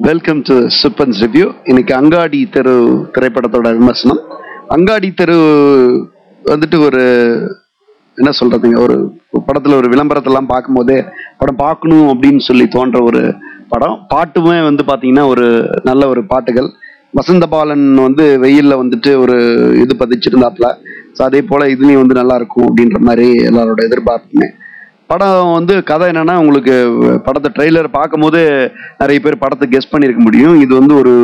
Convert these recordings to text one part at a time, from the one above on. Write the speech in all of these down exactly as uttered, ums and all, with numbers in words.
Welcome to சுப்பன்ஸ் review. இன்னைக்கு அங்காடி தெரு திரைப்படத்தோட விமர்சனம். அங்காடி தெரு வந்துட்டு ஒரு என்ன சொல்றதுங்க, ஒரு படத்துல ஒரு விளம்பரத்தெல்லாம் பார்க்கும்போதே படம் பார்க்கணும் அப்படின்னு சொல்லி தோன்ற ஒரு படம். பாட்டுமே வந்து பாத்தீங்கன்னா ஒரு நல்ல ஒரு பாட்டுகள். வசந்த பாலன் வந்து வெயில்ல வந்துட்டு ஒரு இது பதிச்சிருந்தாப்புல. ஸோ அதே போல இதுலயும் வந்து நல்லா இருக்கும் அப்படின்ற மாதிரி எல்லாரோட எதிர்பார்ப்புமே. படம் வந்து கதை என்னன்னா, உங்களுக்கு படத்தை ட்ரெய்லர் பார்க்கும் போது நிறைய பேர் படத்தை கெஸ் பண்ணியிருக்க முடியும். இது வந்து ஒரு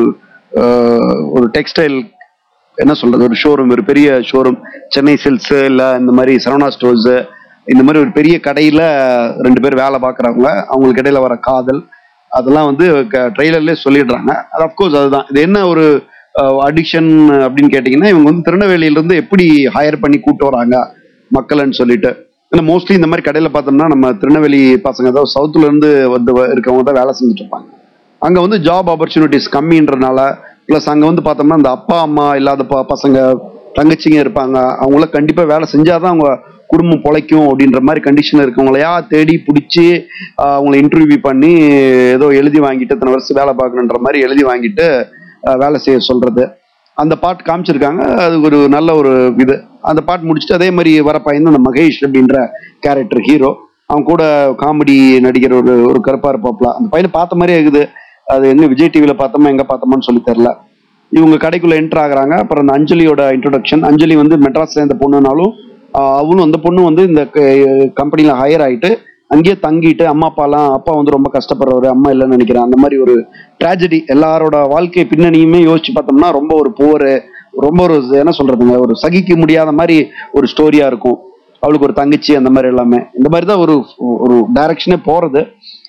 ஒரு டெக்ஸ்டைல் என்ன சொல்றது, ஒரு ஷோரூம், ஒரு பெரிய ஷோரூம், சென்னை சில்க்ஸ் இல்லை இந்த மாதிரி சரவணா ஸ்டோர்ஸ், இந்த மாதிரி ஒரு பெரிய கடையில் ரெண்டு பேர் வேலை பார்க்குறவங்க, அவங்களுக்கு இடையில வர காதல், அதெல்லாம் வந்து ட்ரெய்லர்லேயே சொல்லிடுறாங்க. அது அஃப்கோர்ஸ் அதுதான். இது என்ன ஒரு அடிக்ஷன் அப்படின்னு கேட்டிங்கன்னா, இவங்க வந்து திருநெல்வேலியிலேருந்து எப்படி ஹையர் பண்ணி கூப்பிட்டு வராங்க மக்கள்னு சொல்லிட்டு. ஏன்னா மோஸ்ட்லி இந்த மாதிரி கடையில் பார்த்தோம்னா நம்ம திருநெல்வேலி பசங்க தான் சவுத்துல இருந்து வந்து இருக்கவங்க தான் வேலை செஞ்சுட்டு இருப்பாங்க. அங்கே வந்து ஜாப் ஆப்பர்ச்சுனிட்டிஸ் கம்மின்றனால, ப்ளஸ் அங்கே வந்து பார்த்தோம்னா இந்த அப்பா அம்மா இல்லாத ப பசங்க தங்கச்சிங்க இருப்பாங்க, அவங்கள கண்டிப்பாக வேலை செஞ்சாதான் அவங்க குடும்பம் பொழைக்கும் அப்படின்ற மாதிரி கண்டிஷனில் இருக்கவங்களையா தேடி பிடிச்சி அவங்கள இன்டர்வியூ பண்ணி ஏதோ எழுதி வாங்கிட்டு இத்தனை வருஷம் வேலை பார்க்கணுன்ற மாதிரி எழுதி வாங்கிட்டு வேலை செய்ய சொல்றது. அந்த பாட்டு காமிச்சிருக்காங்க. அது ஒரு நல்ல ஒரு இது. அந்த பாட்டு முடிச்சுட்டு அதே மாதிரி வர பையன் அந்த மகேஷ் அப்படின்ற கேரக்டர் ஹீரோ, அவன் கூட காமெடி நடிகர் ஒரு ஒரு கருப்பா இருப்பாப்ல. அந்த பையனை பார்த்த மாதிரியே இருக்குது. அது எங்க விஜய் டிவியில பார்த்தோமா எங்க பார்த்தோமான்னு சொல்லி தெரியல. இவங்க கடைக்குள்ள என்டர் ஆகுறாங்க. அப்புறம் அந்த அஞ்சலியோட இன்ட்ரோடக்ஷன். அஞ்சலி வந்து மெட்ராஸ் சேர்ந்த பொண்ணுனாலும் அவளும் அந்த பொண்ணு வந்து இந்த கம்பெனில ஹையர் ஆயிட்டு அங்கேயே தங்கிட்டு, அம்மா அப்பாலாம், அப்பா வந்து ரொம்ப கஷ்டப்படுறவர், அம்மா இல்லைன்னு நினைக்கிறேன், அந்த மாதிரி ஒரு ட்ராஜடி. எல்லாரோட வாழ்க்கை பின்னணியுமே யோசிச்சு பார்த்தோம்னா ரொம்ப ஒரு போர், ரொம்ப ஒரு என்ன சொல்றதுங்க, ஒரு சகிக்க முடியாத மாதிரி ஒரு ஸ்டோரியா இருக்கும். அவளுக்கு ஒரு தங்கச்சி, அந்த மாதிரி எல்லாமே இந்த மாதிரி தான் ஒரு ஒரு டைரக்ஷனே போறது.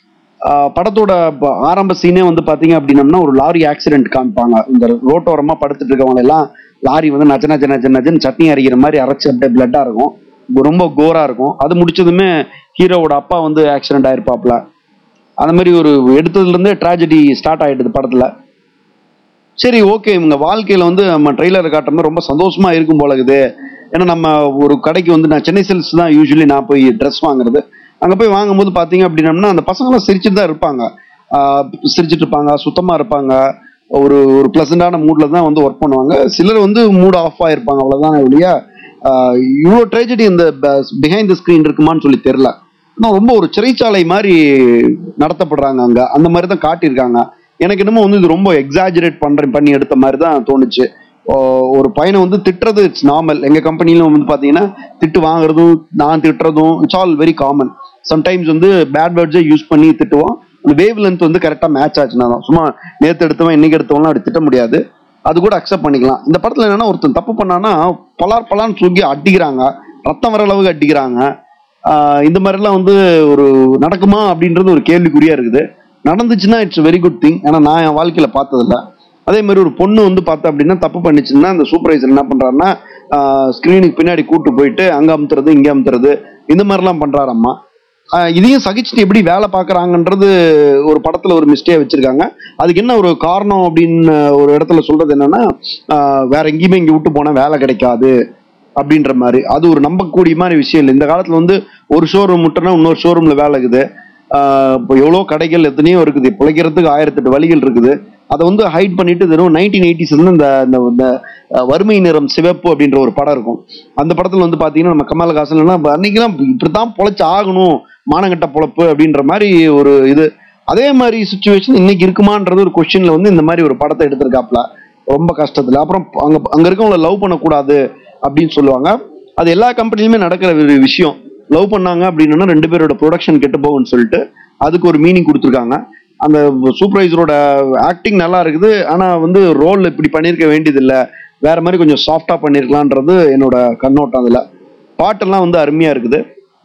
படத்தோட ஆரம்ப சீனே வந்து பாத்தீங்க அப்படின்னம்னா ஒரு லாரி ஆக்சிடென்ட் காமிப்பாங்க. இந்த ரோட்டோரமா படுத்துட்டு இருக்கவங்க எல்லாம் லாரி வந்து நச்ச நச்ச நச்ச நச்சன்னு சட்னி அரைக்கிற மாதிரி அரைச்சி அப்படியே பிளட்டா இருக்கும், ரொம்ப கோரா இருக்கும். அது முடிச்சதுமே ஹீரோவோட அப்பா வந்து ஆக்சிடென்ட் ஆயிருப்பாப்ல. அந்த மாதிரி ஒரு எடுத்ததுல இருந்தே ட்ராஜடி ஸ்டார்ட் ஆயிடுது படத்துல. சரி, ஓகே, இவங்க வாழ்க்கையில வந்து நம்ம ட்ரெய்லர் காட்டுறது ரொம்ப சந்தோஷமா இருக்கும் போல இருக்குது. ஏன்னா நம்ம ஒரு கடைக்கு வந்து, நான் சென்னை சில்க்ஸ் தான் யூஸ்வலி நான் போய் ட்ரெஸ் வாங்குறது. அங்க போய் வாங்கும்போது பாத்தீங்க அப்படின்னம்னா அந்த பசங்களாம் சிரிச்சுட்டு தான் இருப்பாங்க. ஆஹ் சிரிச்சுட்டு இருப்பாங்க, சுத்தமா இருப்பாங்க, ஒரு ஒரு பிளசண்டான மூட்ல தான் வந்து ஒர்க் பண்ணுவாங்க. சிலர் வந்து மூட் ஆஃப் ஆயிருப்பாங்க, அவ்வளவுதான் இல்லையா. ஆஹ் இவ்வளோ ட்ராஜடி இந்த பிஹைண்ட் த ஸ்கிரீன் இருக்குமான்னு சொல்லி தெரியல. ஆனால் ரொம்ப ஒரு சிறைச்சாலை மாதிரி நடத்தப்படுறாங்க அங்க. அந்த மாதிரி தான் காட்டியிருக்காங்க. எனக்கு என்னமோ வந்து இது ரொம்ப எக்ஸாஜரேட் பண்ற பண்ணி எடுத்த மாதிரி தான் தோணுச்சு. ஒரு பையனை வந்து திட்டுறது இட்ஸ் நார்மல். எங்க கம்பெனிலும் வந்து பாத்தீங்கன்னா திட்டு வாங்குறதும் நான் திட்டுறதும் it's all very common. Sometimes வந்து பேட் வேர்ட்ஸை யூஸ் பண்ணி திட்டுவோம். அந்த வேவ் லென்த் வந்து கரெக்டா மேட்ச் ஆச்சுன்னா தான். சும்மா நேற்று எடுத்தவன் இன்னைக்கு எடுத்தவங்களாம் அப்படி திட்ட முடியாது. அது கூட அக்செப்ட் பண்ணிக்கலாம். இந்த படத்துல என்னன்னா, ஒருத்தன் தப்பு பண்ணானா பலார் பலான்னு தூக்கி அடிக்கிறாங்க, ரத்தம் வர அளவுக்கு அடிக்கிறாங்க. ஆஹ் இந்த மாதிரிலாம் வந்து ஒரு நடக்குமா அப்படின்றது ஒரு கேள்விக்குறியா இருக்குது. நடந்துச்சுன்னா இட்ஸ் வெரி குட் திங். ஏன்னா நான் என் வாழ்க்கையில பார்த்ததில்ல. அதே மாதிரி ஒரு பொண்ணு வந்து பார்த்தா அப்படின்னா தப்பு பண்ணிச்சுன்னா அந்த சூப்பர்வைசர் என்ன பண்றாருன்னா ஸ்கிரீனுக்கு பின்னாடி கூட்டு போயிட்டு அங்க அமுத்துறது இங்க அமுத்துறது இந்த மாதிரிலாம் பண்றாரம்மா. இதையும் சகிச்சுட்டு எப்படி வேலை பார்க்கறாங்கன்றது ஒரு படத்துல ஒரு மிஸ்டே வச்சிருக்காங்க. அதுக்கு என்ன ஒரு காரணம் அப்படின்னு ஒரு இடத்துல சொல்றது என்னன்னா, வேற எங்கேயுமே இங்க விட்டு போனா வேலை கிடைக்காது அப்படின்ற மாதிரி. அது ஒரு நம்பக்கூடிய மாதிரி விஷயம் இல்லை. இந்த காலத்துல வந்து ஒரு ஷோரூம் முட்டனா இன்னொரு ஷோரூம்ல வேலை இருக்குது. ஆஹ் இப்போ எவ்வளோ கடைகள் எத்தனையோ இருக்குது, பிழைக்கிறதுக்கு ஆயிரத்தி எட்டு வழிகள் இருக்குது. அதை வந்து ஹைட் பண்ணிட்டு வெறும் நைன்டீன் எயிட்டிஸ் வந்து இந்த வறுமை நிறம் சிவப்பு அப்படின்ற ஒரு படம் இருக்கும். அந்த படத்துல வந்து பாத்தீங்கன்னா நம்ம கமலஹாசன் அன்னைக்கெல்லாம் இப்படித்தான் பொழைச்சு ஆகணும், மானங்கட்ட பொழப்பு அப்படின்ற மாதிரி ஒரு இது. அதே மாதிரி சுச்சுவேஷன் இன்னைக்கு இருக்குமான்றது ஒரு கொஸ்டின்ல வந்து இந்த மாதிரி ஒரு படத்தை எடுத்திருக்காப்ல ரொம்ப கஷ்டத்துல. அப்புறம் அங்க அங்க இருக்கவங்களை லவ் பண்ணக்கூடாது அப்படின்னு சொல்லுவாங்க. அது எல்லா கம்பெனிலுமே நடக்கிற ஒரு விஷயம். லவ் பண்ணாங்க அப்படின்னா ரெண்டு பேரோட ப்ரொடக்ஷன் கெட்டு போகும்னு சொல்லிட்டு அதுக்கு ஒரு மீனிங் கொடுத்துருக்காங்க. அந்த சூப்பர்வைசரோட ஆக்டிங் நல்லா இருக்குது. ஆனா வந்து ரோல் இப்படி பண்ணியிருக்க வேண்டியது இல்லை, வேற மாதிரி கொஞ்சம் சாஃப்டா பண்ணிருக்கலான்றது என்னோட கண்ணோட்டம். அதுல பாட்டெல்லாம் வந்து அருமையா இருக்குது.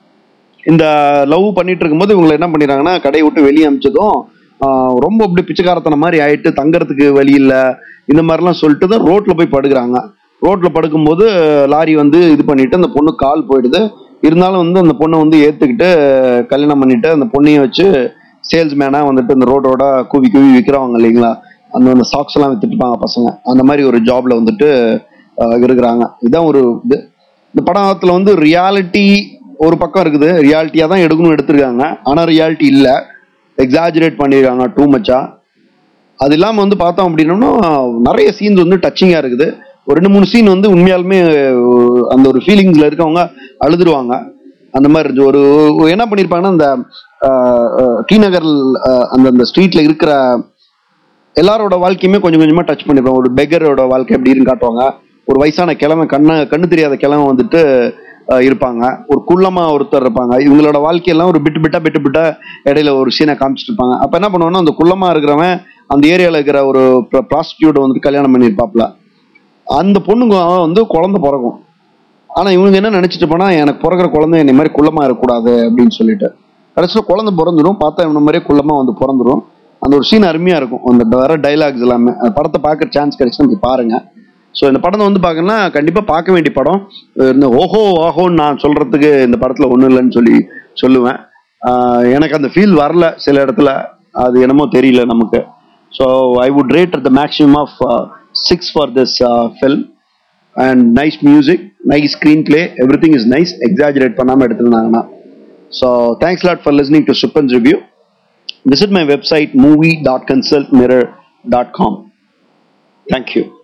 இந்த லவ் பண்ணிட்டு இருக்கும்போது இவங்களை என்ன பண்ணிடுறாங்கன்னா, கடையை விட்டு வெளியே அமிச்சதும் ஆஹ் ரொம்ப அப்படி பிச்சைக்காரத்தனை மாதிரி ஆயிட்டு தங்கறதுக்கு வழி இல்லை இந்த மாதிரிலாம் சொல்லிட்டு தான் ரோட்ல போய் படுக்கிறாங்க. ரோட்ல படுக்கும்போது லாரி வந்து இது பண்ணிட்டு அந்த பொண்ணு கால் போயிடுது. இருந்தாலும் வந்து அந்த பொண்ணை வந்து ஏத்துக்கிட்டு கல்யாணம் பண்ணிட்டு அந்த பொண்ணையும் வச்சு சேல்ஸ்மேனா வந்துட்டு இந்த ரோடோட கூவி கூவி விற்கிறவங்க இல்லைங்களா, அந்த அந்த சாக்ஸ் எல்லாம் வித்துட்டுப்பாங்க பசங்க, அந்த மாதிரி ஒரு ஜாப்ல வந்துட்டு இருக்கிறாங்க. இதுதான் ஒரு இது. இந்த படத்துல வந்து ரியாலிட்டி ஒரு பக்கம் இருக்குது, ரியாலிட்டியா தான் எடுக்கணும் எடுத்திருக்காங்க. ஆனா ரியாலிட்டி இல்ல, எக்ஸாஜரேட் பண்ணிருக்காங்க டூ மச்சா. அது இல்லாமல் வந்து பார்த்தோம் அப்படின்னோம்னா நிறைய சீன்ஸ் வந்து டச்சிங்காக இருக்குது. ஒரு ரெண்டு மூணு சீன் வந்து உண்மையாலுமே அந்த ஒரு ஃபீலிங்ஸில் இருக்கவங்க அழுதுருவாங்க. அந்த மாதிரி இருந்துச்சு. ஒரு என்ன பண்ணியிருப்பாங்கன்னா அந்த டி நகர் அந்த அந்த ஸ்ட்ரீட்டில் இருக்கிற எல்லாரோட வாழ்க்கையுமே கொஞ்சம் கொஞ்சமாக டச் பண்ணியிருப்பாங்க. ஒரு பெகரோட வாழ்க்கை எப்படின்னு காட்டுவாங்க. ஒரு வயசான கிழமை கண்ணு கண்ணு தெரியாத கிழமை வந்துட்டு இருப்பாங்க. ஒரு குள்ளமா ஒருத்தர் இருப்பாங்க. இவங்களோட வாழ்க்கையெல்லாம் ஒரு பிட்டு பிட்டா பிட்டு பிட்டா இடையில ஒரு சீனை காமிச்சிட்டு இருப்பாங்க. அப்ப என்ன பண்ணுவாங்கன்னா அந்த குள்ளமா இருக்கிறவன் அந்த ஏரியாவில் இருக்கிற ஒரு ப்ராஸ்டியூட்டை வந்துட்டு கல்யாணம் பண்ணியிருப்பாப்ல. அந்த பொண்ணுங்க வந்து குழந்தை பிறக்கும். ஆனா இவங்க என்ன நினைச்சிட்டு போனா எனக்கு பிறகுற குழந்தை இந்த மாதிரி குள்ளமா இருக்கக்கூடாது அப்படின்னு சொல்லிட்டு கடைசியில் குழந்தை பிறந்துடும். பார்த்தா இந்த மாதிரியே குள்ளமா வந்து பிறந்துடும். அந்த ஒரு சீன் அருமையா இருக்கும். அந்த வர டைலாக்ஸ் எல்லாமே அந்த படத்தை பார்க்குற சான்ஸ் கிடைச்சுன்னா போய் பாருங்க. ஸோ இந்த படத்தை வந்து பார்க்கணும்னா கண்டிப்பாக பார்க்க வேண்டிய படம். இந்த ஓஹோ ஓஹோன்னு நான் சொல்றதுக்கு இந்த படத்தில் ஒன்றும் இல்லைன்னு சொல்லி சொல்லுவேன். எனக்கு அந்த ஃபீல் வரல சில இடத்துல, அது என்னமோ தெரியல நமக்கு. So I would rate the maximum of six for this film. And nice music, nice screenplay, everything is nice. Exaggerate பண்ணாமல் எடுத்துருந்தாங்கன்னா. So thanks lot for listening to சுப்பன்ஸ் review. Visit my website movie dot consult mirror dot com. Thank you.